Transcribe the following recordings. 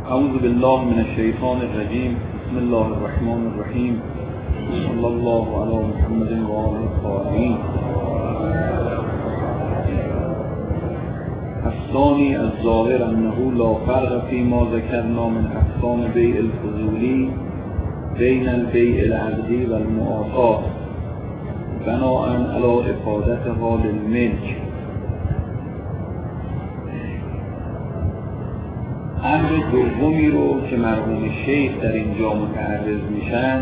اعوذ بالله من الشیطان الرجیم. بسم الله الرحمن الرحیم. صلی الله علی محمد و آله الطاهرین. الثانی الظاهر انه لا فرق فيما ذكرنا من اقسام بیع الفضولی بین البیع العقدی و المعاطات بناء علی افادت حال الملک. امر دومی رو که مرحوم شیخ در اینجا متعرض میشن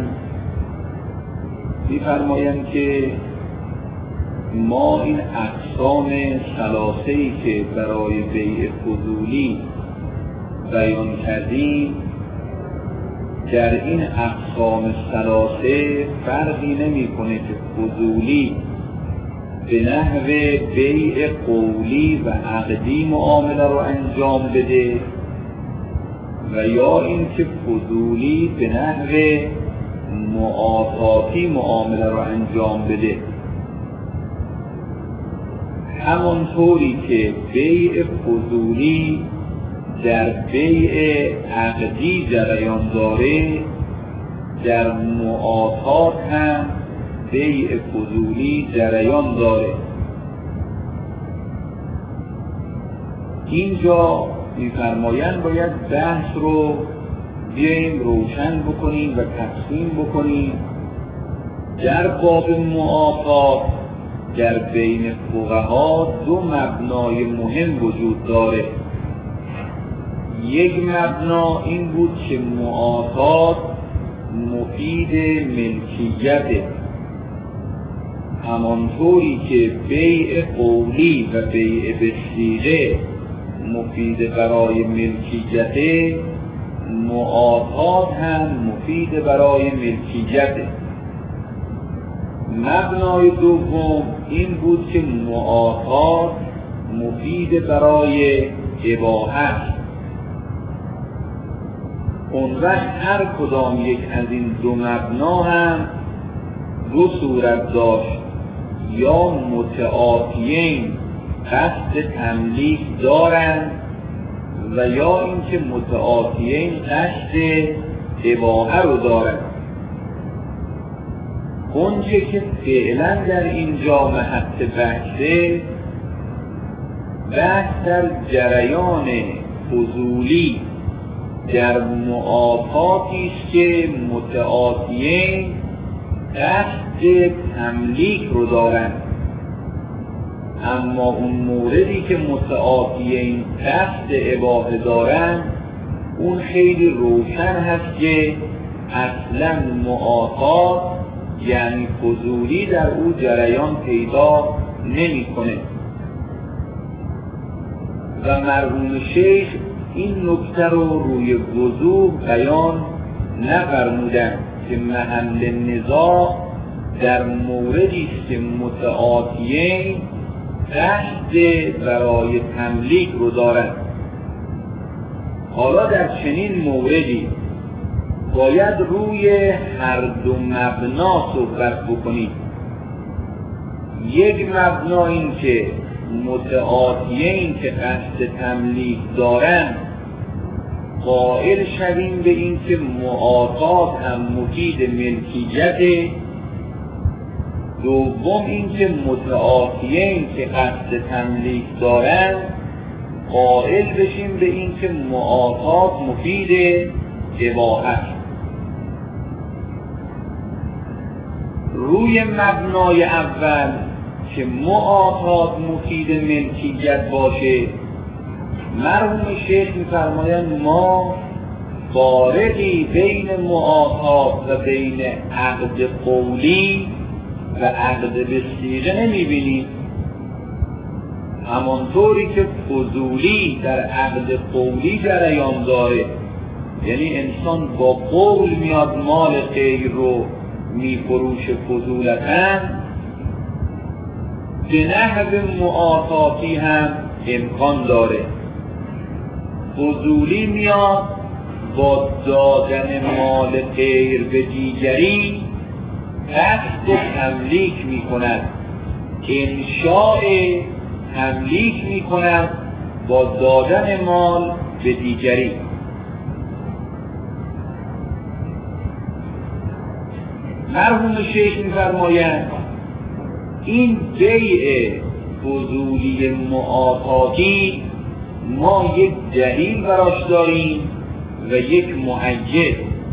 میفرمایند که ما این اقسام ثلاثه‌ای که برای بیع فضولی بیان کردیم در این اقسام ثلاثه فرقی نمی‌کنه که فضولی به نحو بیع قولی و عقدی معامله رو انجام بده و یا اینکه فضولی به نحو معاطاتی معامله رو انجام بده. همانطوری که بیع فضولی در بیع عقدی جریان داره، در معاطات هم بیع فضولی جریان داره. اینجا می‌فرمایند باید بحث رو بیاییم روشن بکنیم و تقسیم بکنیم. در باب معاطات در بین فقها دو مبنای مهم وجود داره. یک مبنا این بود که معاطات مفید ملکیته، همانطوری که بیع قولی و بیع بالصیغه مفید برای ملکیته، معاطات هم مفید برای ملکیته. مبنای دوم این بود که معاطات مفید برای اباحت. اون وقت هر کدام یک از این دو مبنا هم دو صورت داشت، یا متعاطیین قصد تملیک دارند و یا اینکه متعاطیین قصد اباحه رو دارند. اونچه که فعلا در اینجا محط بحثه، بحث در جریان فضولی در معاطاتی است که متعاطیین قصد تملیک رو دارند، اما اون موردی که متعاطیین قصد اباحه دارند اون خیلی روشن هست که اصلا معاطات یعنی فضولی در او جریان پیدا نمی کنه. و مرحوم شیخ این نکته رو روی وضوح بیان نفرمودند که محل نزاع در موردی است که متعاطیین قصد برای تملیک رو دارند. حالا در چنین موردی باید روی هر دو مبنا صحبت بکنید. یک مبنا این که متعاطیین که قصد تملیک دارند قائل شویم به این که معاطات هم مفید ملکیته. دوم این که متعاطیین که قصد تملیک دارند قائل بشیم به این که معاطات مفید اباحت. روی مبنای اول که معاطات مفید ملکیت باشه، مرحوم شیخ می‌فرمایند ما فارقی بین معاطات و بین عقد قولی و عقد بالصیغه نمی‌بینیم. همانطوری که فضولی در عقد قولی جریان داره، یعنی انسان با قول میاد مال غیر رو میفروشه فضولتاً، به نحو معاطاتی هم امکان داره. فضولی میاد با دادن مال غیر به دیگری قصد تملیک میکند، انشاء تملیک میکند با دادن مال به دیگری. مرحوم شیخ می‌فرمایند این بیع فضولی معاطاتی ما یک دلیل براش داریم و یک مؤید.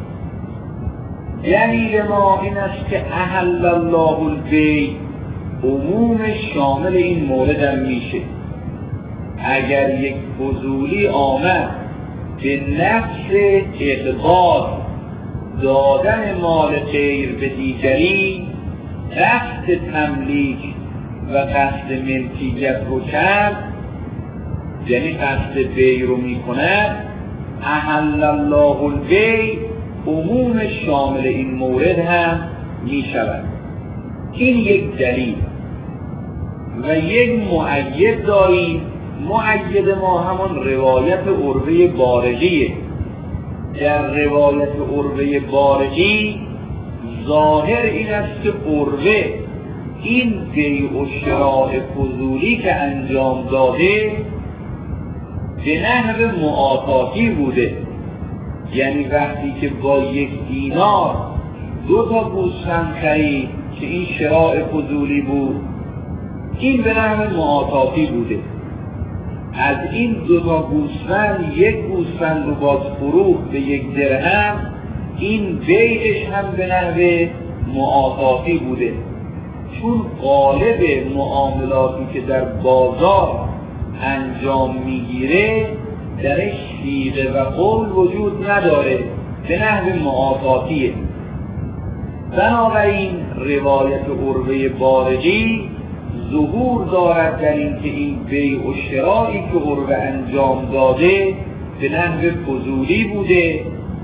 دلیل ما این است که احل الله البیع عمومش شامل این مورد هم میشه. اگر یک فضولی آمد به نفس اقبال دادن مال غیر به دیگری قصد تملیک و قصد ملکیت رو کرد، یعنی قصد بیع رو میکند، احل الله البیع عموم شامل این مورد هم میشود. این یک دلیل. و یک مؤید داریم. مؤید ما همان روایت عروه بارقیه. در روایت عروه بارقی ظاهر این است که عروه این بیع و شراء فضولی که انجام داده به نحو معاطاتی بوده. یعنی وقتی که با 1 دینار 2 تا گوسفند خرید که این شراء فضولی بود، این به نحو معاطاتی بوده. از این 2 تا گوسفند 1 گوسفند رو باز فروخت به 1 درهم، این بیعش هم به نحو معاطاتی بوده. چون غالب معاملاتی که در بازار انجام میگیره درش صیغه و قول وجود نداره، به نحو معاطاتیه. بنابراین روایت عروه بارقی ظهور دارد در این که این بیع و شرایی که عروه انجام داده به نحو فضولی بوده،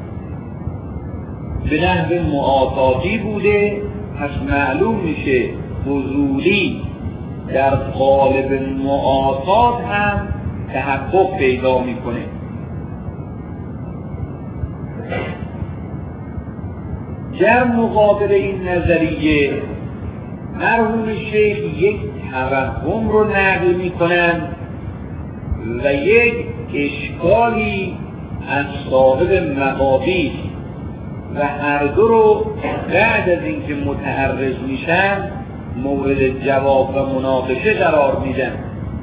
به نحو معاطاتی بوده. پس معلوم میشه فضولی در قالب معاطات هم تحقق پیدا میکنه. در مقابل این نظریه مرحوم شیخ یک توهم رو نقل میکنند و یک اشکالی از صاحب مقابی و هر دو رو بعد از اینکه متعرض میشن مورد جواب و مناقشه قرار میدن.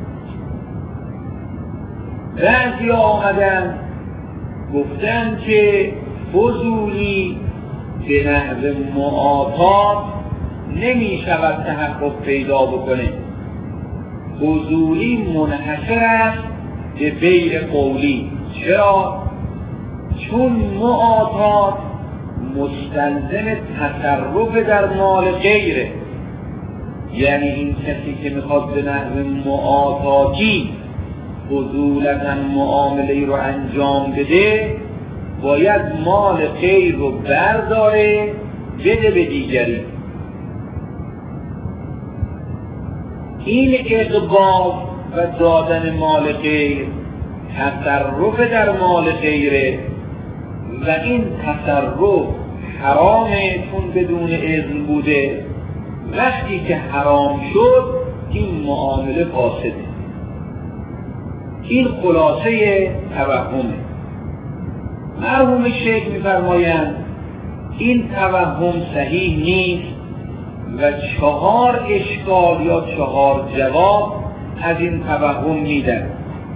بعضی آمدن گفتن که فضولی به نحو معاطات نمی شود تحقق پیدا بکنه. فضولی منحصر است به بیع قولی. چرا؟ چون معاطات مستلزم تصرف در مال غیره. یعنی این کسی که میخواد به نحو معاطاتی فضولتاً معامله رو انجام بده باید مال غیر رو برداره بده به دیگری. این اقبال و دادن مال غیر تصرف در مال غیره و این تصرف حرامه چون بدون اذن بوده. وقتی که حرام شد این معامله فاسده. این خلاصه توهمه. مرحوم شیخ می‌فرمایند این توهم صحیح نیست و 4 اشکال یا 4 جواب از این توهم میدن.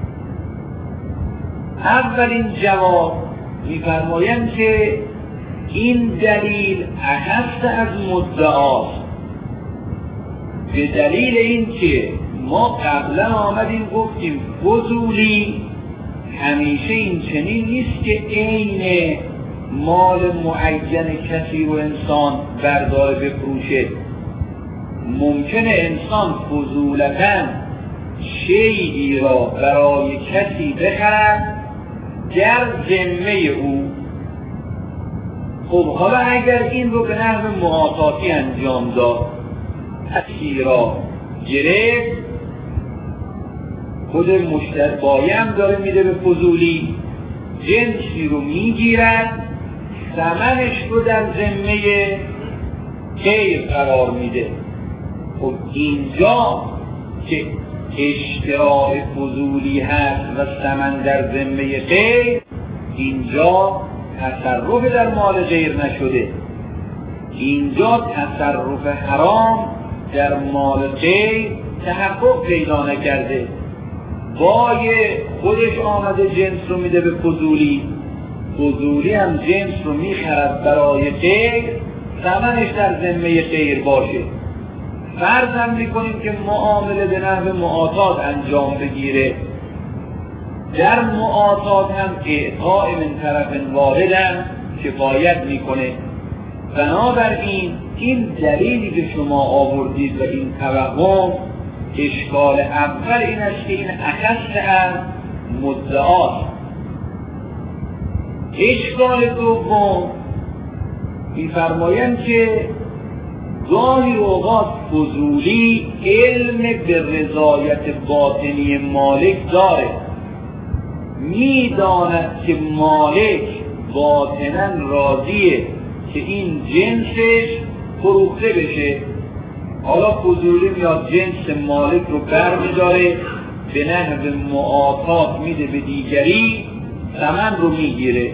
اولین جواب می‌فرمایند که این دلیل اخص از مدعاست، به دلیل این که ما قبلا آمدیم گفتیم فضولی همیشه این چنین نیست که عین مال معین کسی رو انسان برداره بفروشه. ممکنه انسان فضولتاً شیئی را برای کسی بخرد در ذمه او. خب حالا اگر این رو به نحو معاطاتی انجام داد، کسی را گرفت، خود مشتری بایم داره میده به فضولی، جنسی رو میگیرد، ثمنش رو در ذمه غیر قرار میده. خب اینجا که اشتراء فضولی هست و ثمن در ذمه غیر، اینجا تصرف در مال غیر نشده. اینجا تصرف حرام در مال غیر تحقق پیدا نکرده. بای خودش آمده جنس رو میده به فضولی، فضولی هم جنس رو میخرد برای غیر، ثمنش در ذمه غیر باشه. فرض میکنیم که معامله به نحو معاطات انجام بگیره، در معاطات هم اعطاء من طرف واحد هم کفایت میکنه. بنابراین این دلیلی که شما آوردید و این توهم، اشکال اول این است که این اخص از مدعاست. اشکال دوم می‌فرمایند که گاهی اوقات فضولی علم به رضایت باطنی مالک داره، میداند که مالک باطناً راضیه که این جنسش فروخته بشه. حالا فضولی میاد جنس مالک رو برمی‌داره، به نحو معاطات میده به دیگری، ثمن رو میگیره.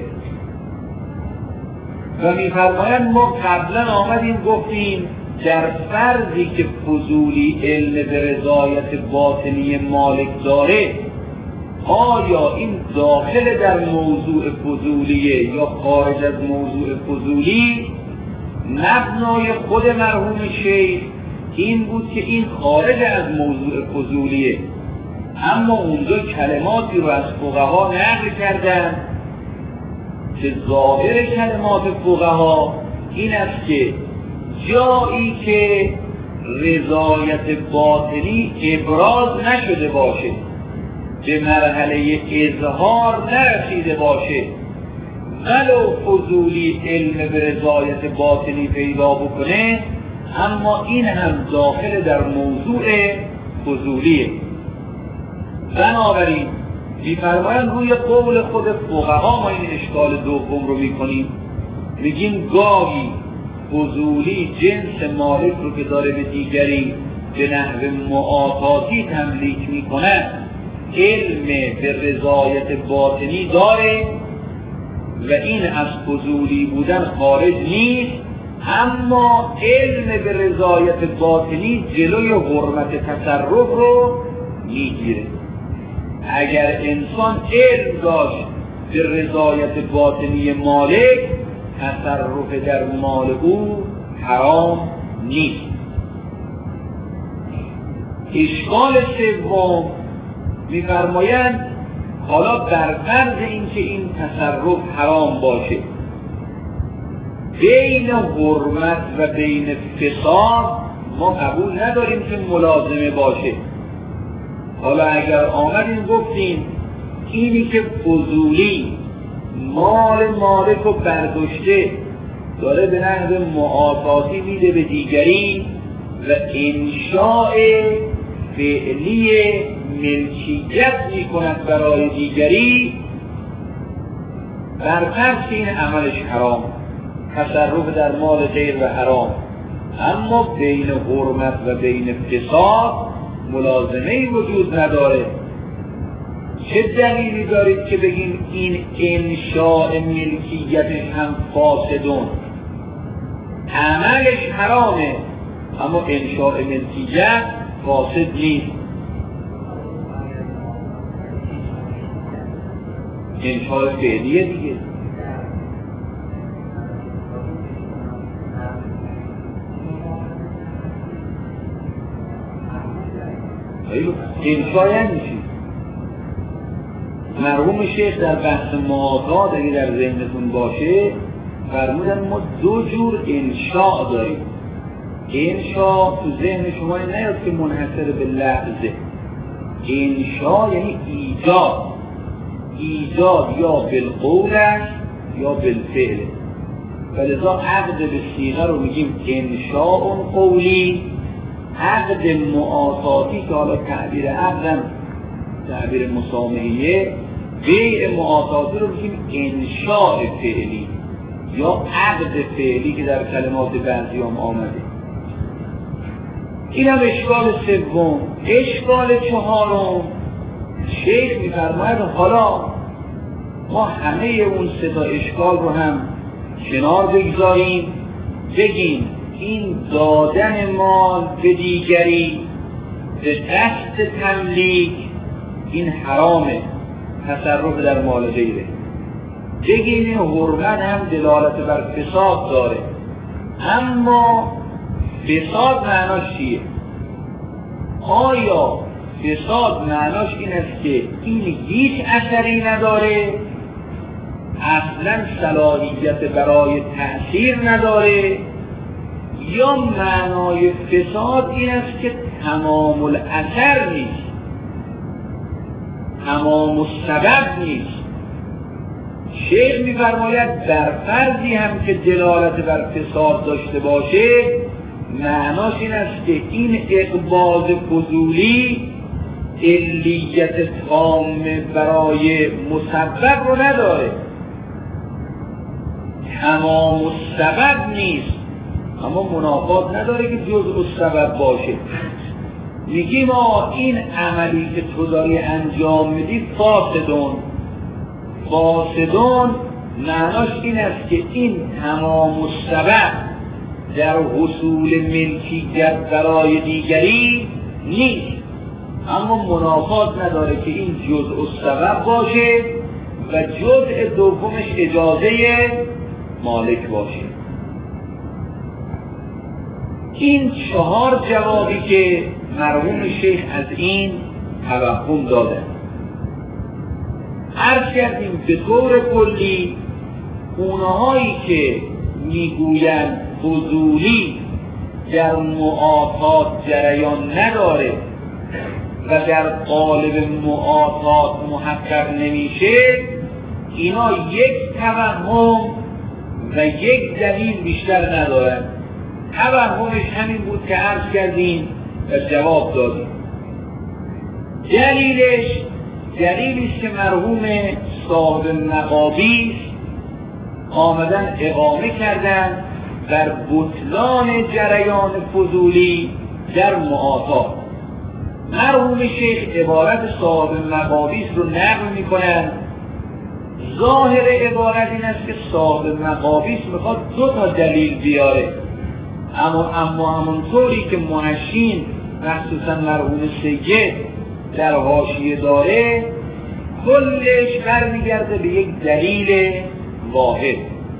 و میفرمایند ما قبلا آمدیم گفتیم در فرضی که فضولی علم به رضایت باطنی مالک داره، آیا این داخل در موضوع فضولیه یا خارج از موضوع فضولی؟ مبنای خود مرحوم شیخ این بود که این خارج از موضوع فضولیه، اما اونجا کلماتی رو از فقها نقل کردن که ظاهر کلمات فقها این است که جایی که رضایت باطنی ابراز نشده باشه، به مرحله اظهار نرسیده باشه، ولو فضولی علم به رضایت باطنی پیدا بکنه، اما این هم داخل در موضوع فضولیه. بنابراین می‌فرمایند روی قول خود فقها ما این اشکال دوم رو میکنیم، میگیم گاهی فضولی جنس مالک رو که داره به دیگری به نحو معاطاتی تملیک میکنه، علم به رضایت باطنی داره و این از فضولی بودن خارج نیست، اما علم به رضایت باطنی جلوی حرمت تصرف رو میگیره. اگر انسان علم داشت به رضایت باطنی مالک، تصرف در مال او حرام نیست. اشکال سوم می‌فرمایند حالا بر فرض اینکه این تصرف حرام باشه، بین حرمت و بین فساد ما قبول نداریم که ملازمه باشه. حالا اگر آمدیم گفتیم اینی که فضولی مال مالک رو برداشته داره به نحو معاطاتی میده به دیگری و انشاء فعلی ملکیت میکند برای دیگری، برفرض این عملش حرام، تصرف در مال غیر و حرام، اما بین حرمت و بین فساد ملازمه‌ای وجود نداره. چه دلیلی دارید که بگیم این انشاء ملکیتش هم فاسدون؟ عملش حرامه اما انشاء ملکیت فاسد نیست. انشاء فعلیه دیگه. انشاء یعنی چی؟ مرحوم شیخ در بحث معاطات اگه در ذهنتون باشه فرمودن ما دو جور انشاء داریم. انشاء تو ذهن شما نیاد که منحصر به لفظه. انشاء یعنی ایجاد، ایجاد یا بالقول است یا بالفعل. ولذا عقد به صیغه رو میگیم انشاء قولی، عقد معاطاتی که حالا تعبیر عقدم تعبیر مسامحیه، بیع معاطاتی رو میگیم انشاء فعلی یا عقد فعلی که در کلمات بعضی هم آمده. این هم اشکال سوم. اشکال چهارم شیخ میفرماید حالا ما همه اون سه تا اشکال رو هم کنار بگذاریم بگیم این دادن مال به دیگری به قصد تملیک این حرامه، تصرف در مال غیره. بگیم این حرمت هم دلالت بر فساد داره، اما فساد معناش چیه؟ آیا فساد معناش این است که این هیچ اثری نداره، اصلا صلاحیت برای تأثیر نداره، یا معنای فساد این است که تمام الاثر نیست، تمام السبب نیست؟ شیخ می‌فرماید در فرضی هم که دلالت بر فساد داشته باشه، معناش این است که این اقباض فضولی علیت تام برای مسبب رو نداره، تمام السبب نیست، اما منافات نداره که جزء السبب باشه. میگیم این عملی که تو داری انجام میدی فاسدون معناش این است که این تمام السبب در حصول ملکیت برای دیگری نیست، اما منافات نداره که این جزء السبب باشه و جزء دومش اجازه مالک باشه. این 4 جوابی که مرحوم شیخ از این توهم داده. عرض کردیم به طور کلی اونهایی که میگویند فضولی در معاطات جریان نداره و در قالب معاطات محقق نمیشه، اینا یک توهم و یک دلیل بیشتر ندارن. توهمش همین بود که عرض کردیم و جواب دادیم. دلیلیست که مرحوم صاحب مقابیس آمدن اقامه کردن بر بطلان جریان فضولی در معاطات. مرحوم شیخ عبارت صاحب مقابیس رو نقل میکنن. ظاهر عبارت این است که صاحب مقابیس میخواد 2 تا دلیل بیاره، اما همونطوری که محشین مخصوصا مرحوم سید در حاشیه داره، کلش برمیگرده به یک دلیل واحد.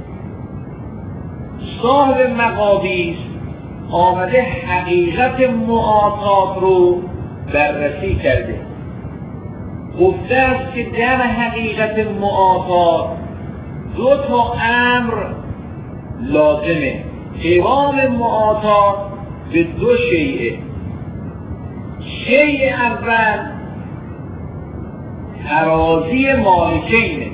صاحب مقابیس آمده حقیقت معاطات رو بررسی کرده، گفته است که در حقیقت معاطات 2 تا امر لازمه. قوام معاطات به 2 شیء. شیء اول ترازی مالکینه،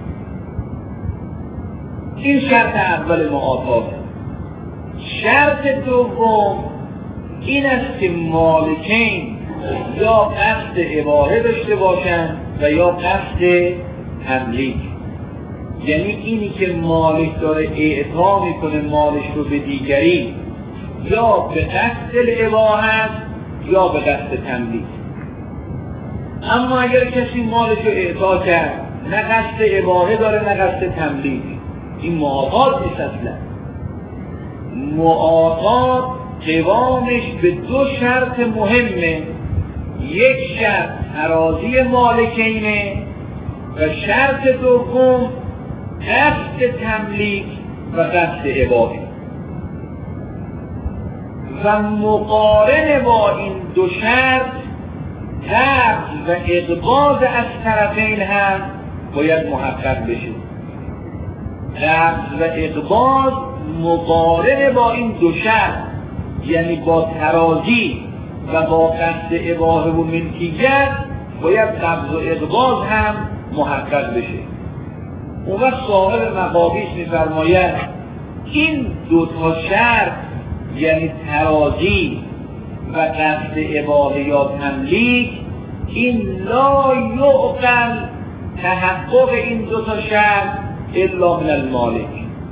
این شرط اول معاطات. شرط دوم این است که مالکین یا قصد اباحه داشته باشند و یا قصد تملیک. یعنی اینی که مالک داره اعطا میکنه مالش رو به دیگری، یا به قصد الاباحه یا به قصد تملیک. اما اگر کسی مالش رو اعطا کرد نه قصد اباحه داره نه قصد تملیک، این معاطات نیست. اصلا معاطات قوامش به 2 شرط مهمه. یک شرط ترازی مالکینه و شرط دوم قصد تملیک و قصد اباحه. و مقارن با این 2 شرط قبض و اقباض از طرفین هم باید محقق بشه. قبض و اقباض مقارن با این 2 شرط، یعنی با ترازی و با قصد اباحه و ملکیت باید قبض و اقباض هم محقق بشه. اون وقت صاحب مقابیس می‌فرماید این 2 تا شرط، یعنی ترازی و قصد اباحه یا تملیک، این لا یعقل تحقق این 2 تا شرط الا من المالک.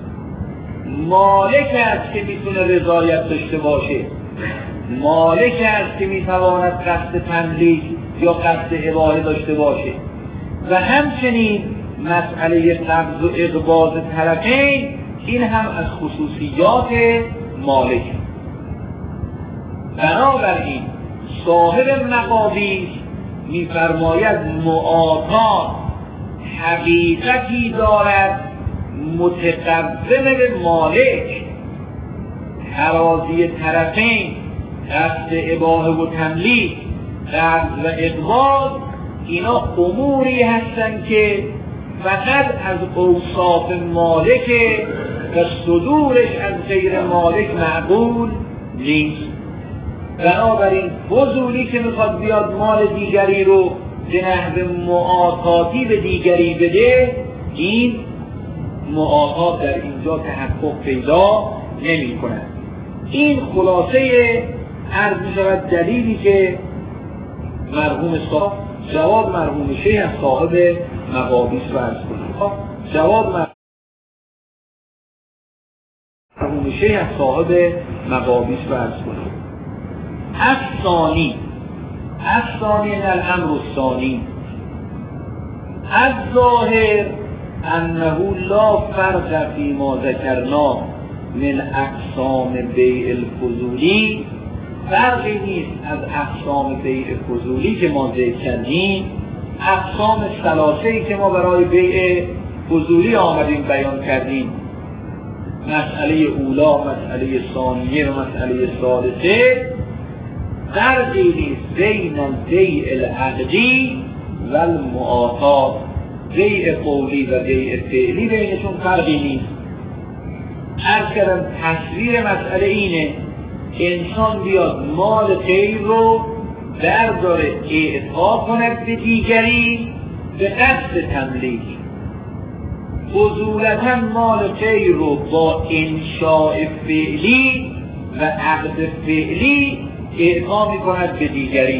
مالک است که میتونه رضایت داشته باشه، مالک است که میتواند قصد تملیک یا قصد اباحه داشته باشه. و همچنین مسئله قبض و اقباض طرفین این هم از خصوصیات مالک. بنابراین صاحب مقابیس می‌فرماید معاطات حقیقتی دارد متقوم به مالک. ترازی طرفین، قصد اباحه و تملیک، قرض و اقباض، اینا اموری هستند که فقط از اوصاف مالکه و صدورش از غیر مالک معقول نیست. بنابراین فضولی که میخواد بیاد مال دیگری رو به نحو معاطاتی به دیگری بده، این معاطات در اینجا تحقق پیدا نمی کند. این خلاصه عرض می شود دلیلی که مرحوم صاحب جواب مرحوم شیخ از صاحب مقابیس رو عرض کنید. جواب مرحوم شیخ از صاحب مقابیس رو عرض کنید. الثانی الامر الثانی الظاهر انه لا فرق فی ما ذکرنا من اقسام بیع الفضولی. فرقی نیست از اقسام بیع فضولی که ما ذکر کردیم. اقسام ثلاثه‌ای که ما برای بیع فضولی آمدیم بیان کردیم، مسئله اولا، مسئله ثانیه و مسئله ثالثه، فرقی نیست بین البیع العقدی و المعاطات. بیع قولی و بیع فعلی بینشون فرقی نیست. عرض کردم تصویر مسئله اینه انسان بیاد مال غیر رو برداره اعطا کند به دیگری به قصد تملیک. فضولتا مال غیر رو با انشاء فعلی و عقد فعلی اعطا می کند به دیگری.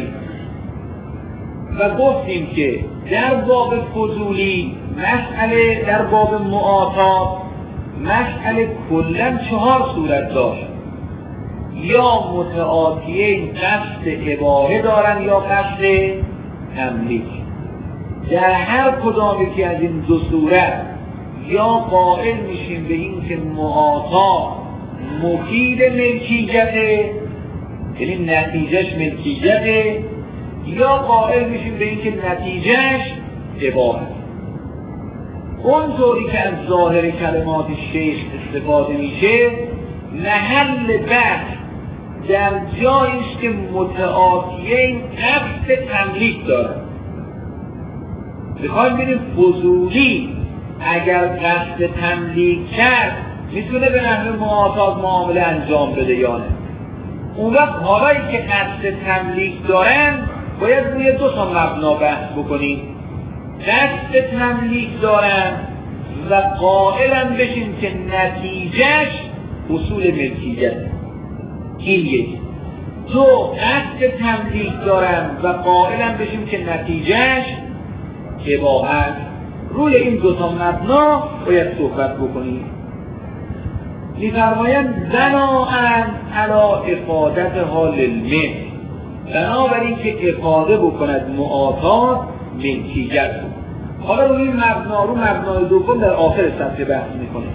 و گفتیم که در باب فضولی مسئله، در باب معاطات مسئله کلاً 4 صورت داشت. یا متعاطیین قصد اباحه دارن یا قصد تملیک. در هر کدامی که از این دو صورت یا قائل میشیم به این که معاطات مفید ملکیته، یعنی نتیجهش ملکیته، یا قائل میشیم به این که نتیجهش اباحه. اونطوری که از ظاهر کلمات شیخ استفاده میشه، محل بحث در جاییست که متعاطیین قصد تملیک دارن. بخوایم ببینیم فضولی اگر قصد تملیک کرد میتونه به نحو معاطات معامله انجام بده یا نه. اون وقت حالایی که قصد تملیک دارن باید روی 2 تا مبنا بحث بکنیم. قصد تملیک دارن و قائلن بشیم که نتیجهش اصول ملکیت. این یکی. 2 قصد تملیک دارن و قائلن بشیم که نتیجهش اباحت. روی این 2 تا مبنا باید صحبت بکنیم. می‌فرمایند بناءً علی افادت حال الملک، بنابراین که افاده بکند معاطات ملکیت بود. حالا روی این مبنا، رو مبنای دوم در آخر سطر بحث میکنه.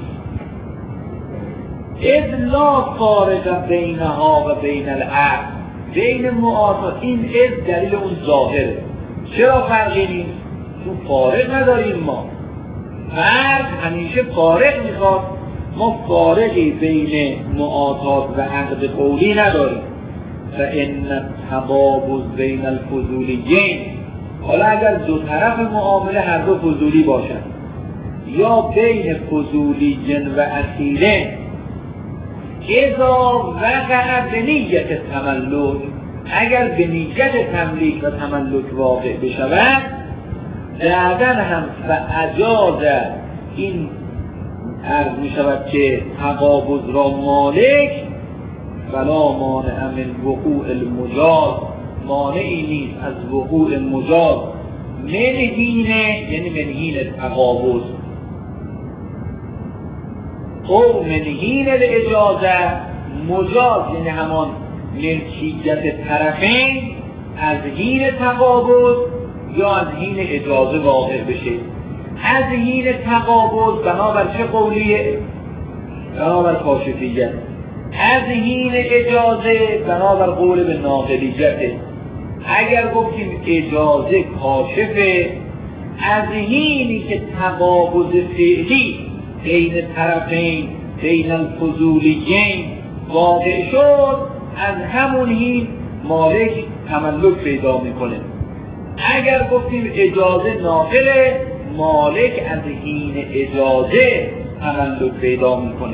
اذ لا فارق بینها و بین العقد، بین معاطات. این اذ دلیل اون ظاهره. چرا فرقی نیست؟ چون فارق نداریم ما. فرق همیشه فارق میخواد. ما فارقی بین معاطات و عقد قولی نداریم. فإن التقابض بین الفضولیین، حالا اگر 2 طرف معامله هر دو فضولی باشند یا بین فضولیین و اصیلین، اذا وقع به نیت تملک، اگر به نیت تملیک و تملک واقع بشود، بعدن هم فاجاز این عرض می شود که تقابض را مالک ولا مانع من وقوع المجاز، مانعی نیست از وقوع مجاز منهینه، یعنی منهین تقابض او منهین الاجازه، مجاز یعنی همان ملکیت طرفین از حین تقابض یا از حین اجازه واقع بشه. از حین تقابض بنابر چه قولیه؟ بنابر کاشفیت، از حین اجازه بنابر قول به ناقلیته. اگر گفتیم اجازه کاشفه، از حینی که تقابض فعلی بین طرفین بین الفضولیین واقع شد، از همون حین مالک تملک پیدا میکنه. اگر گفتیم اجازه ناقله، مالک از حین اجازه تملک پیدا میکنه.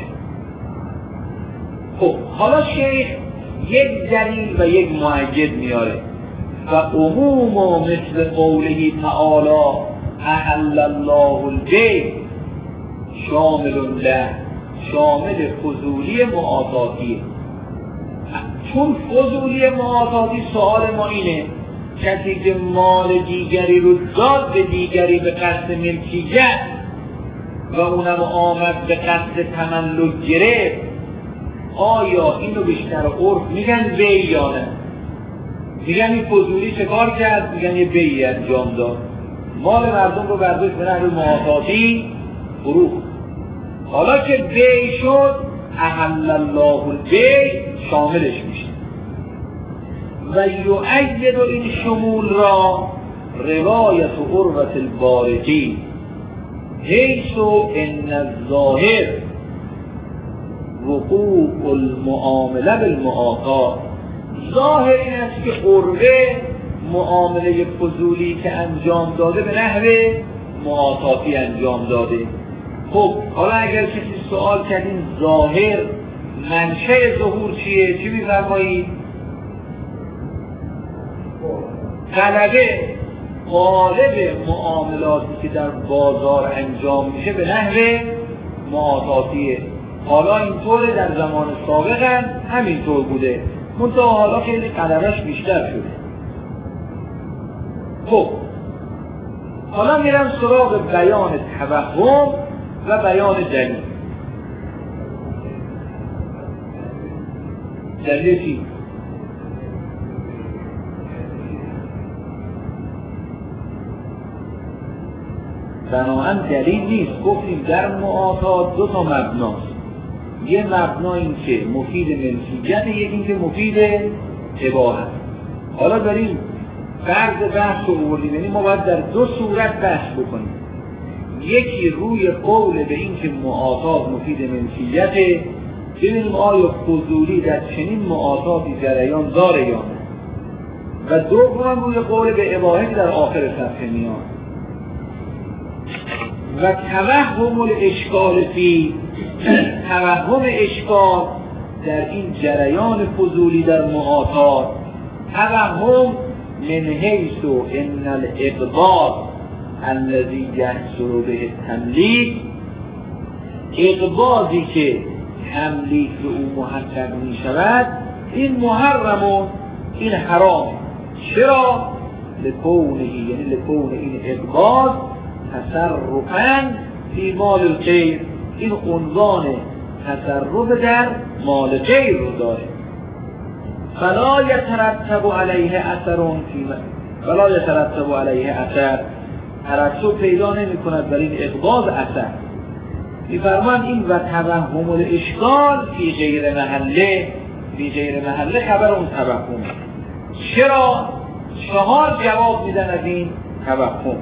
خب حالا شیخ یک دلیل و یک مؤید میاره و عموم مثل قوله تعالی احل الله البیع شامل له، شامل فضولی معاطاتی. چون فضولی معاطاتی سوال ما اینه کسی که مال دیگری رو داد به دیگری به قصد ملکیت و اونم آمد به قصد تملک گرفت، آیا اینو بیشتر عرف میگن بیع یا نه؟ میگن این فضولی چه کار کرد؟ میگن یه بیعی انجام داد، مال مردم رو برداشت به نحو معاطاتی فروخت. حالا که بیع شد احل الله البیع شاملش میشه و یؤید این شمول را روایت عروة البارقی حیث ان الظاهر وقوع المعامله بالمعاطات. ظاهر این است که عروه معامله فضولی که انجام داده به نحو معاطاتی انجام داده. خب حالا اگر کسی سوال کردین ظاهر منشأ ظهور چیه؟ چی می‌فرمایید؟ غلبه غالب معاملاتی که در بازار انجام میشه به نحو معاطاتیه. حالا اینطوره، در زمان سابق هم همینطور بوده، منتها حالا خیلی غلبه‌اش بیشتر شده. خب حالا میرم سراغ بیان توهم و بیان دلیل. دلیل چی؟ بنابراین دلیل نیست. گفتیم در معاطات دو تا مبناست، یه مبنا این که مفید ملکیت، یکی این که مفید اباحت. حالا داریم فرض بحث رو بردیم، یعنی ما باید در دو صورت بحث بکنیم. یکی روی قول به این که معاطات مفید ملکیته، ببینیم آیا فضولی در چنین معاطاتی جریان داره یا نه، و دوم روی قول به اباحه در آخر صفحه میاد. و توهم الاشکال فی، توهم اشکال در این جریان فضولی در معاطات، توهم من حیث ان الاقباض الذی یحصل به التملیک، اقباضی که تملیک به او محقق می شود، این محرم، این حرام. چرا؟ لکونه، یعنی لکونه این اقباض تصرفاً فی مال الغیر، این عنوان تصرف در مال غیر رو داره. فلا یترتب علیه اثر فی، فلا یترتب علیه اثر، ترتب پیدا نمی کند بر این اقباض اثر. می‌فرماند این و توهم الاشکال فی غیر محله، فی غیر محله خبر اون توهم. چرا؟ 4 جواب میدن از این توهم.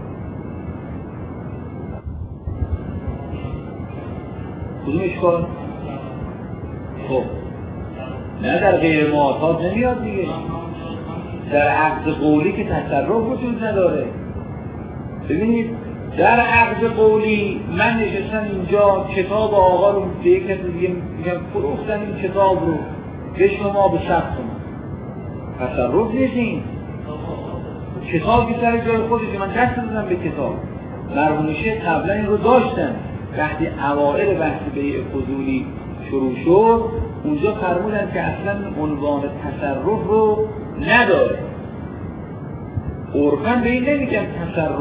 کدوم اشکال؟ خب نه در غیر معاطات نمیاد دیگه، در عقد قولی که تصرف وجود نداره. ببینید در عقد قولی من نشستم اینجا کتاب آقا رو به یک کسی دیگه میگم فروختم این کتاب رو به شما به 60 تومان، تصرف نیستین. کتاب که سر جای خودشه، من دست دادم به کتاب. مرحوم شیخ قبلا این رو داشتن، وقتی اوائل بحث بیع فضولی شروع شد اونجا فرمودن که اصلا عنوان تصرف رو نداره. عرفاً به این نمیگن تصرف،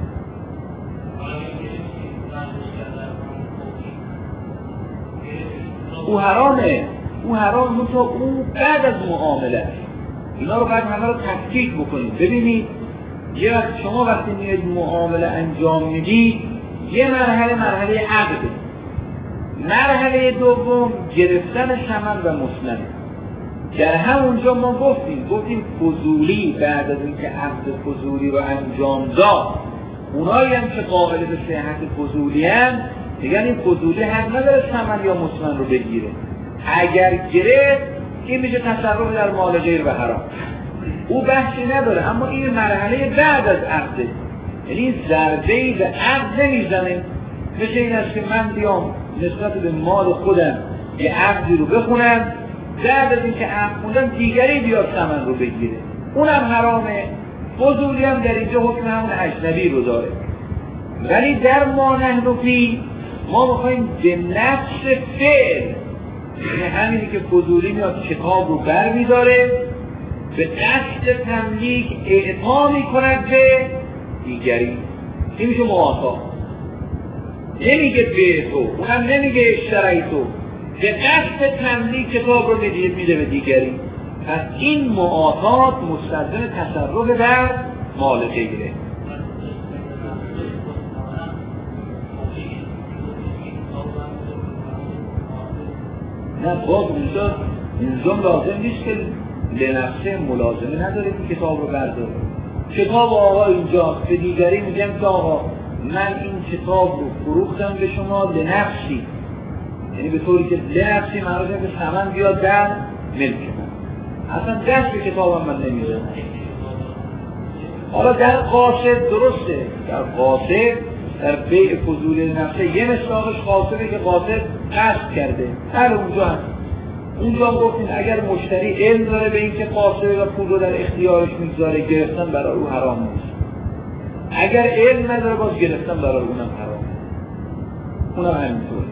او حرامه، او حرام منتها او بعد از معامله است. اینا رو باید همه رو تفکیک بکنید. ببینید یه وقت شما وقتی میاد معامله انجام میدید، یه مرحله مرحله عقده، مرحله دوم گرفتن ثمن و مسند. در همونجا ما گفتیم فضولی بعد از اینکه عقد فضولی رو انجام داد، اونایی هم که قائل به صحت فضولی هم میگن این فضولی حق نداره ثمن یا مسند رو بگیره. اگر گرفت این میشه تصرف در مال غیر و حرام، او بحثی نداره. اما این مرحله بعد از عقده، یعنی این ضربه‌ای به عقد نمیزنه. مثل این است که من بیام نسبت به مال خودم یه عقدی رو بخونم، بعد از اینکه عقد خوندم دیگری بیاد ثمن رو بگیره، اونم حرامه. فضولی هم در اینجا حکم همون اجنبی رو داره. ولی در ما نحن فی ما میخواییم به نفس فعل، یعنی همینی که فضولی میاد کتاب رو بر میداره به قصد تملیک اعطا میکند به دیگری، این میشه معاطا. نمیگه به تو، اونم نمیگه اشتری تو، به قصد تملیک کتاب رو میده به دیگری. پس این معاطات مستلزم تصرف در مال غیره. نه باز اونجا لازم نیست که لنفسه ملازمه نداره که کتاب رو برداره. کتاب آقا اینجاست، به دیگری میگم که آقا من این کتاب رو فروختم به شما لنفسی، یعنی به طوری که لنفسی مرازم به ثمن بیاد در ملک من، اصلا دست به کتابم من نمیزنم. حالا در قاصد درسته، در قاصد در بیع فضولی نفسه یه مثالش قاصده که قاصد قصد کرده، هر اونجا هست. اونجا گفتیم اگر مشتری علم داره به این که قاصده و پول رو در اختیارش میگذاره، گرفتن برای او حرام نیست. اگر علم نداره باز گرفتن برای اونم حرام، اونم همینطور.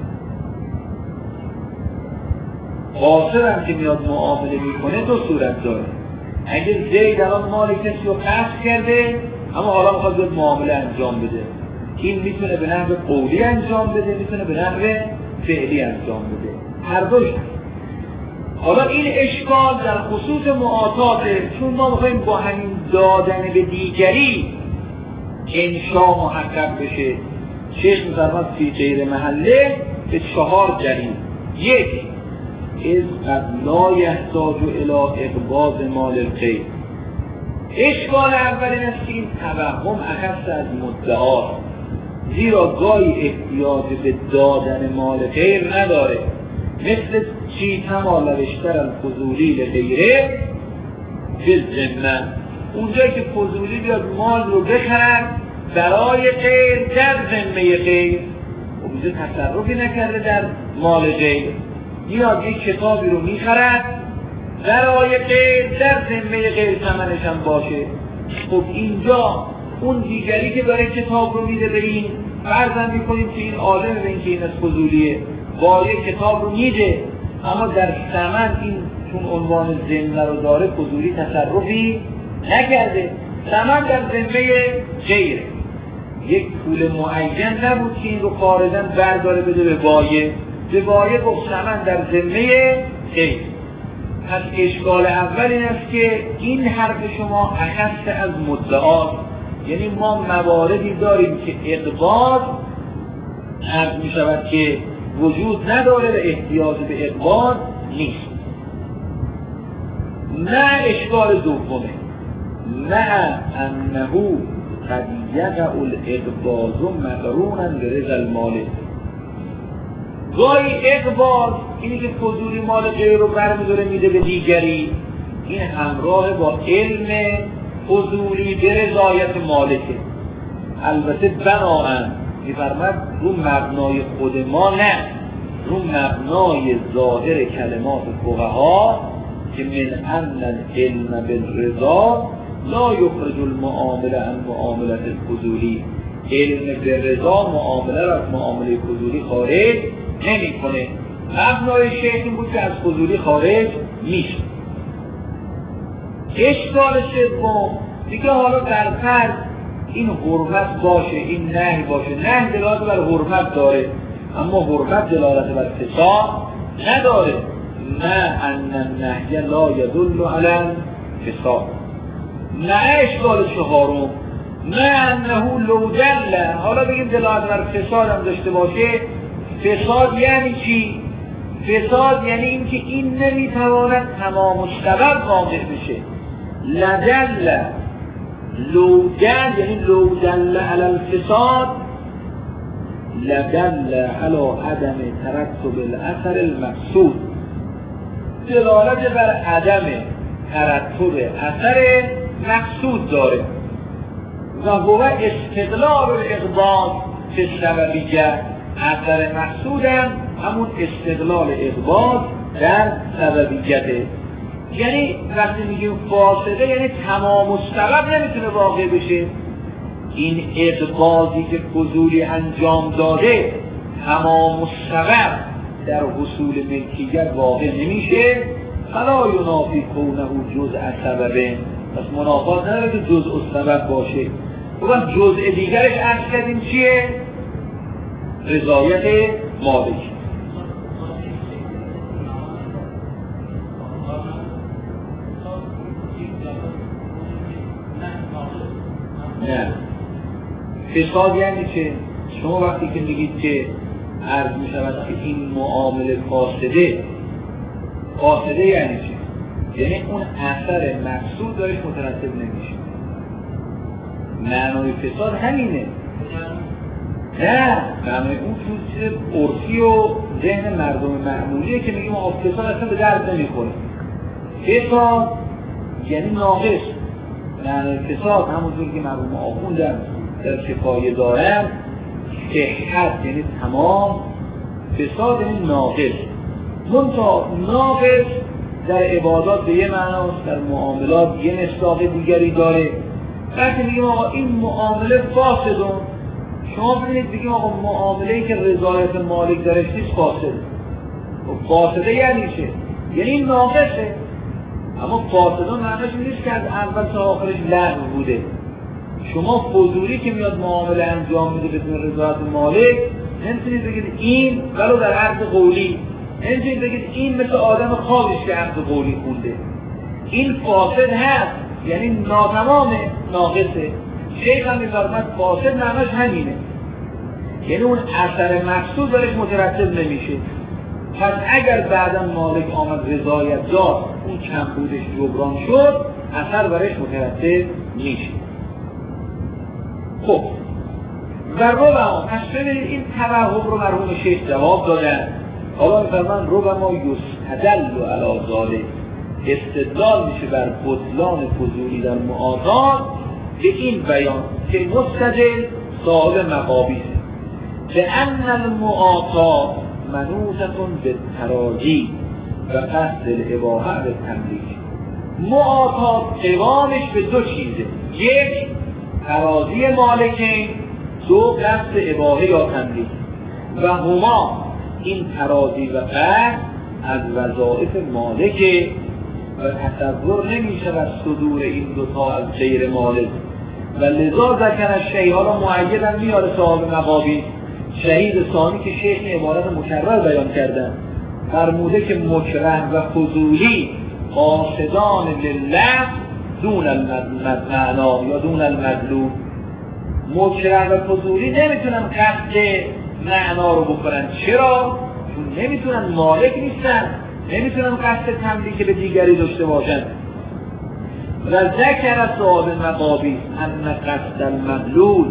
قاصد هم که میاد معامله میکنه دو صورت داره. اگر زید الان مال کسی رو قصد کرده اما حالا میخواد باید معامله انجام بده، این میتونه به نحو قولی انجام بده، میتونه به نحو فعلی انجام بده، هر دوش. حالا این اشکال در خصوص معاطاته، چون ما میخواییم با همین دادن به دیگری انشا محقق بشه. شیخ می‌فرماد فی غیر محله به 4 دلیل. یک، از قد لا یحتاج الی اقباض مال الغیر. اشکال اول این است که این توهم اخص از مدعا، زیرا گاهی احتیاج به دادن مال غیر نداره، مثل چی تمام اشتر الفضولی لغیره فی الذمه، اونجایی که فضولی بیاد مال رو بخرد برای غیر در ذمه غیر، اونجا تصرفی نکرده در مال غیر، یا یک کتابی رو میخرد برای غیر در ذمه غیر ثمنش هم باشه. خب اینجا اون دیگری که داره کتاب رو میده به این، فرضاً میکنیم که این عالم به این که این از فضولیه، با یک کتاب رو میده اما در ثمن این چون عنوان ذمه رو داره فضولی تصرفی نکرده، ثمن در ذمه غیره. یک پول معین نبود که این رو خارجاً برداره بده به بایع، به بایع گفت ثمن در ذمه غیر. پس اشکال اول این است که این حرف شما اخص از مدعا، یعنی ما مواردی داریم که اقباض عرض می شود که وجود نداره و احتیاج به اقباض نیست. نه اشکال دومه، نه انه قد یقع الاقباض مقرونا برضا المالک. گاهی اقباض، اینی که فضولی مال غیر رو برمی‌داره میده به دیگری، این همراه با علم فضولی به رضایت مالکه. البته بناهن می‌فرماید رو مبنای خود ما، نه رو مبنای ظاهر کلمات فقها که من ان العلم بالرضا لا یخرج المعامله عن معامله الفضولی. علم بالرضا معامله را از معامله فضولی خارج نمی‌کنه. مبنای شیخ این بود که از فضولی خارج نیست. اشکال سوم دیگه، حالا در فرض این حرمت باشه، این نهی باشه، نهی دلالت بر حرمت داره اما حرمت دلالت بر فساد نداره. نه ان النهی لا یدل علی الفساد. نه اشکال چهارم، نه انه لو دل، حالا بگیم دلالت بر فساد هم داشته باشه، فساد یعنی چی؟ فساد یعنی اینکه این نمیتواند تمام السبب واقع بشه. لدل لودل یعنی لودل علی الفساد لدل علی عدم ترتب الاثر المقصود، دلالت بر عدم ترتب اثر مقصود داره. و هو استقلال الاقباض فی السببیه، اثر مقصود همون استقلال اقباض در سببیته. یعنی وقتی میگیم فاسده یعنی تمام السبب نمیتونه واقع بشه. این اقباضی که فضولی انجام داده تمام السبب در حصول ملکیت واقع نمیشه. فلا ینافی کونه جزء سببه، پس منافات نداره که جزء سبب باشه. و جزء دیگرش عرض کردیم چیه؟ رضایت مالک. نه، فساد یعنی چه؟ شما وقتی که میگید که عرض می شود که این معامله فاسده یعنی چه؟ یعنی اون اثر مقصود دارش مترتب نمیشه. معنای فساد همینه. نه، معنای اون چیز عرفی و ذهن مردم معمولیه که میگیم فساد اصلا به درد نمیخوره. فساد یعنی ناقص. معنای فساد همونجور که مرحوم آخوندم در شفایه دارم، صحت یعنی تمام، فساد یعنی ناقص. منتها ناقص در عبادات به یه معناست، در معاملات یه مصداق دیگری داره. وقتی میگیم آقا این معامله فاسدون، شما ببینید بگیم آقا معامله‌ای که رضایت مالک درش نیست فاسد. فاسده یعنی چه؟ یعنی ناقصه. اما فاسدون معنیش نیست که از اول تا آخرش لغو بوده. شما فضولی که میاد معامله انجام میده بدون رضایت مالک، نمیتونید بگید این ولو در عقد قولی، نمیتونید بگید این مثل آدم خالش که عقد قولی خونده. این فاسد هست، یعنی ناتمامه، ناقصه. شیخ هم میفرماید فاسد معنیش همینه، یعنی اون اثر مقصود برش مترتب نمیشه. پس اگر بعدا مالک آمد رضایت داد، اون کمبودش جبران شد، اثر برش مترتب میشه. خب و ربما، پس ببینید این توهم رو مرحوم شیخ جواب دادن. حالا میفرمان ربما یستدل علی ذلک، استدلال میشه بر بطلان فضولی در معاضات به این بیان که مستدل صاحب مقابیس به ان المعاضات منوطه به تراجی و قصد الاباحه به تملیک. معاضات قوامش به دو چیزه: یک تراضی مالکین، دو قصد اباحه یا تملیک. و هما، این تراضی و قصد از وظایف مالکه و تصور نمیشه و صدور این دوتا از غیر مالک. و لذا ذکر الشیخ، حالا معیدن میاره صاحب مقابی شهید ثانی که شیخ عبارت مکرر بیان کردن، فرموده که مکره و فضولی قاصدان لله دون المعنا یا دون المطلوب. مکره و فضولی نمیتونن قصد معنا رو بکنن. چرا؟ چون نمیتونن، مالک نیستن، نمیتونن قصد تملیک به دیگری داشته باشن. و ذکر صاحب مقابی ان قصد المدلول،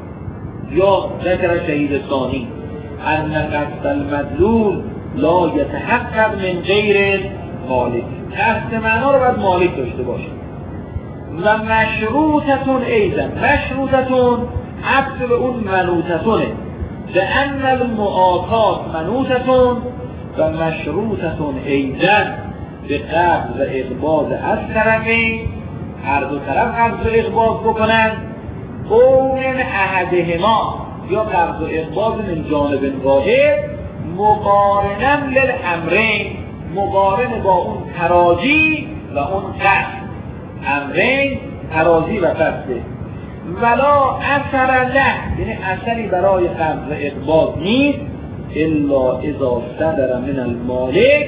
یا ذکر شهید ثانی ان قصد المدلول لا یتحقق من غیر مالک، قصد معنا رو باید مالک داشته باشه. و مشروطتون ایضا، مشروطتون عطف به اون منوطتونه، به ان المعاطات منوطتون و مشروطتون ایضا به قبض و اقباض از طرفین، هر دو طرف قبض و اقباض بکنن، او من احدهما، یا قبض و اقباض من جانب واحد، مقارنم للامرین، مقارن با اون تراجی و اون قصد. امرین تراجی و قصده. ولا اثر له، یعنی اثری برای قبض و اقباض نیست، الا اذا صدر من المالک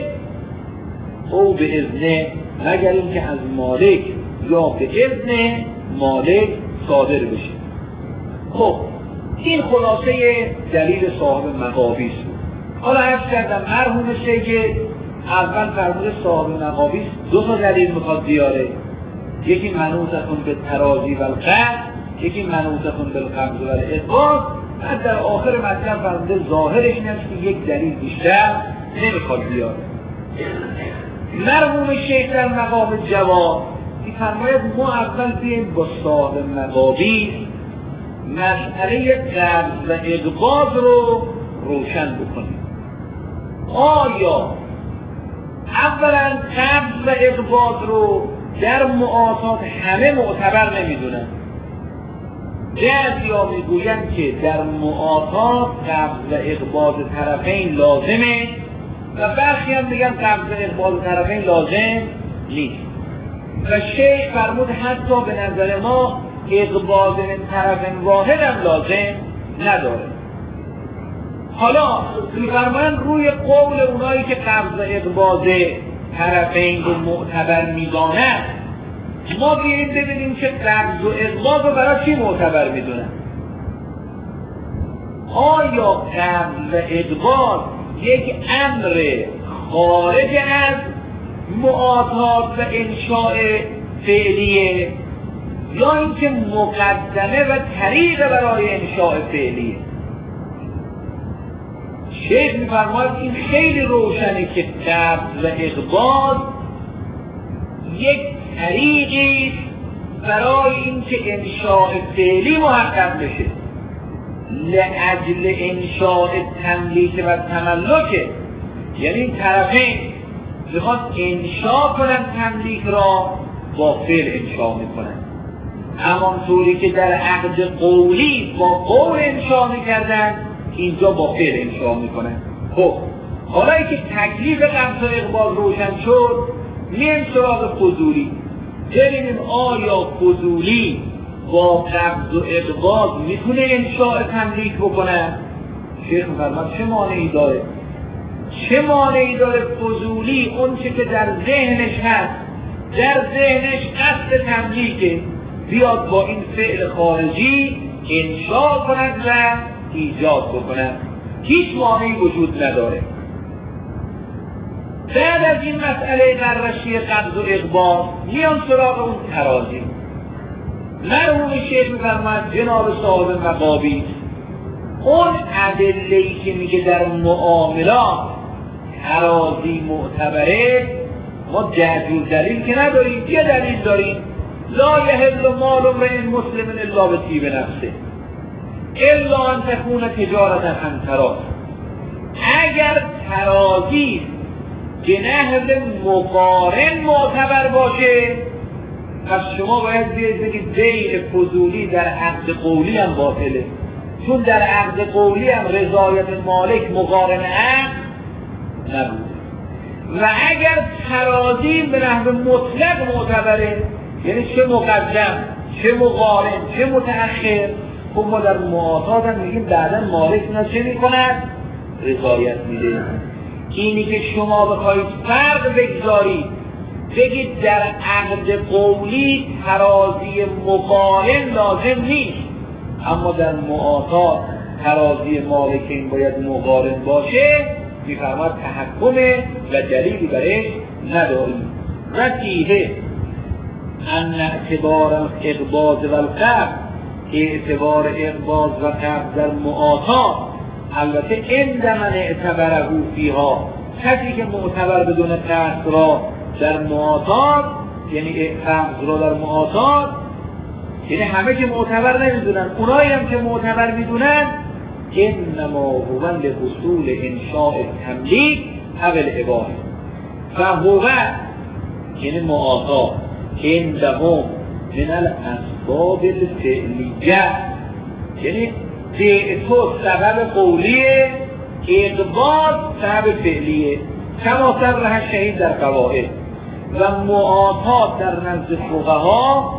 او به اذنه، مگر اینکه از مالک یا به اذن مالک صادر بشه. خب این خلاصه دلیل صاحب مقابیس بود. حالا عرض کردم مرحوم شیخ اول فرموده صاحب مقابی 2 دلیل میخواد بیاره، یکی منوطتون به تراضی و القبض، یکی منوطتون به القبض و الاثبات. بعد در آخر مطلب فرموده ظاهرش این است که یک دلیل بیشتر نمیخواد بیاره. مرحوم شیخ در مقام جواب می‌فرماید ما اول بیاییم با صاحب مقابی مسئله قبض و اقباض رو روشن بکنیم. آیا اولا قبض و اقباض رو در معاطات همه معتبر نمیدونن؟ بعضیا میگویند که در معاطات قبض و اقباض طرفین لازمه و برخی هم میگن قبض و اقباض طرفین لازم نیست. و شیخ فرمود حتی به نظر ما اقباض من طرف واحد هم لازم نداره. حالا میفرمایند روی قول اونایی که قبض و اقباض طرفین رو معتبر میدانند ما بیاییم ببینیم که قبض و اقباض رو برای چی معتبر میدونن. آیا قبض و اقباض یک امر خارج از معاطات و انشاء فعلیه یا اینکه مقدمه و طریق برای انشاء فعلیه؟ شیخ می‌فرماید این خیلی روشنه که قبض و اقباض یک طریقی برای اینکه انشاء فعلی محقق بشه، لأجل انشاء تملیک و تملک. یعنی این طرفین میخواد انشاء کنن تملیک را، با فعل انشاء میکنن، همانطوری که در عقد قولی با قول انشاء میکردن اینجا با فعل انشاء میکنن. خب حالا که تکلیف قبض و اقباض روشن شد میایم سراغ فضولی. ببینیم آیا فضولی با قبض و اقباض میتونه انشاء تملیک بکنه؟ شیخ می‌فرماید چه مانعی داره؟ چه مانعی داره فضولی اون چه که در ذهنش هست، در ذهنش قصد تملیکه، بیاد با این فعل خارجی انشاء کند و ایجاد بکند؟ هیچ مانعی وجود نداره. بعد از این مسئله بررسی قبض و اقباض میان سراغ اون ترازی. مرحوم شیخ می‌فرماید جناب صاحب مقابی اون ادله‌ای که میگه در معاملات ترازی معتبره، ما جدول دلیل که نداریم، یه دلیل داریم: لا یحل مال امرئ مسلم الا بطیب نفسه الا ان تکون تجارة عن تراض. اگر ترازی به نحو مقارن معتبر باشه پس شما باید بگید بیع فضولی در عقد قولی هم باطله، چون در عقد قولی هم رضایت مالک مقارن عقد نبوده. و اگر ترازی به نحو مطلق معتبره، یعنی چه مقدم چه مقارن چه متأخر، خب ما در معاطات هم میگیم بعدا مالک اینا چه میکند؟ رضایت میده. اینی که شما بخواید فرق بگذارید بگید در عقد قولی ترازی مقارن لازم نیست، اما در معاطات ترازی مالکین باید مقارن باشه، میفرماید تحکمه و دلیلی برش نداریم. رفیه ان اعتبار اقباض و القبض، اعتبار اقباض و قبض در معاطات البته عند من اعتبره فیها، کسی که معتبر بدون قصد را در معاطات، یعنی قبض را در معاطات، یعنی همه که معتبر نمیدونن، اونایی هم که معتبر میدونن، انما هو لحصول انشاء تملیک او الاباحه و هو یعنی معاطات عندهم من الاسباب الفعلیه، یعنی تو سبب قولیه، اقباض سبب فعلیه، کما صرح شهید در قواعد. و معاطات در نزد فقها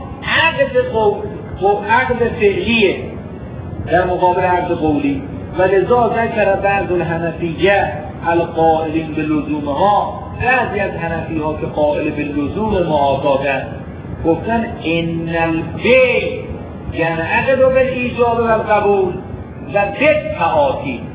عقد فعلیه در مقابل عقد قولی. و لذا ذکر بعض الحنفیه القائلین به لزومها، بعضی از حنفی ها که قائل به لزوم معاطاتن گفتن ان البیع یعنی عقد و بالایجاب و القبول و بالتعاطی،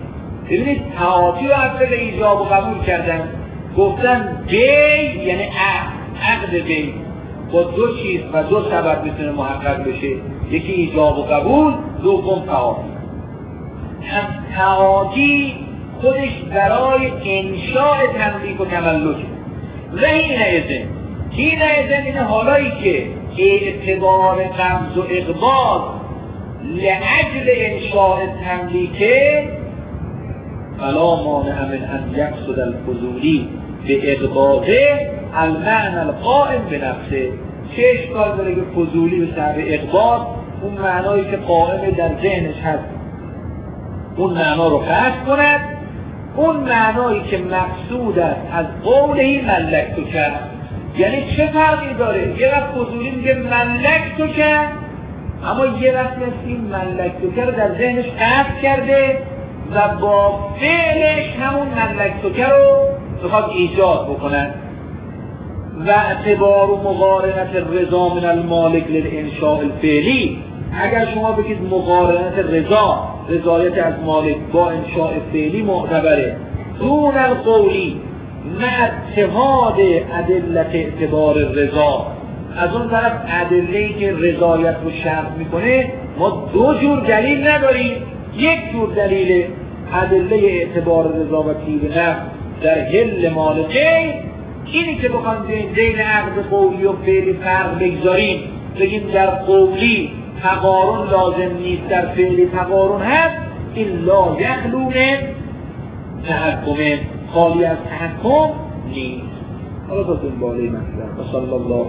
ببینید تعاطی رو اصل به ایجاب و قبول کردن، گفتن بی یعنی عقد بی با دو چیز و دو سبب میتونه محقق بشه، یکی ایجاب و قبول، دوم تعاطی. هم تعاطی خودش برای انشاء تملیک و تملکه و این اینه حالایی که اعتبار قبض و اقباض لأجل انشاء تملیکه فلا مانع من ان یقصد الفضولی به اقباضه المعنى القائم به نفسه. چه اشکال داره که فضولی به سبب اقباض اون معنایی که قائم در ذهنش هست اون معنا رو قصد کند، اون معنایی که مقصود است از قوله ملکتو کرد. یعنی چه فرقی داره؟ یه وقت فضولی میگه ملکتو کرد، اما یه وقت مثل این ملکتو کرد در ذهنش قصد کرده و با فعلش همون ملکتو کرد رو بخواد ایجاد بکنن. و اعتبار و مقارنت رضا من المالک للانشاء الفعلی، اگر شما بگید مقارنت رضایت از مالک با انشاء فعلی معتبره دون القولی مع اتحاد ادلت اعتبار رضا، از اون طرف ادله‌ای که رضایت رو شرط میکنه ما دو جور دلیل نداریم، یک جور دلیل ادله اعتبار رضا و طیب نفس در حل مالکه، اینی که بخوایم بین عقد قولی و فعلی فرق بگذاریم، بگیم در قولی تقارن لازم نیست در فعلی تقارن هست، این لا یخلو من تحکم، خالی از تحکم نیست. حالا تا دنباله مطلب. و صلی الله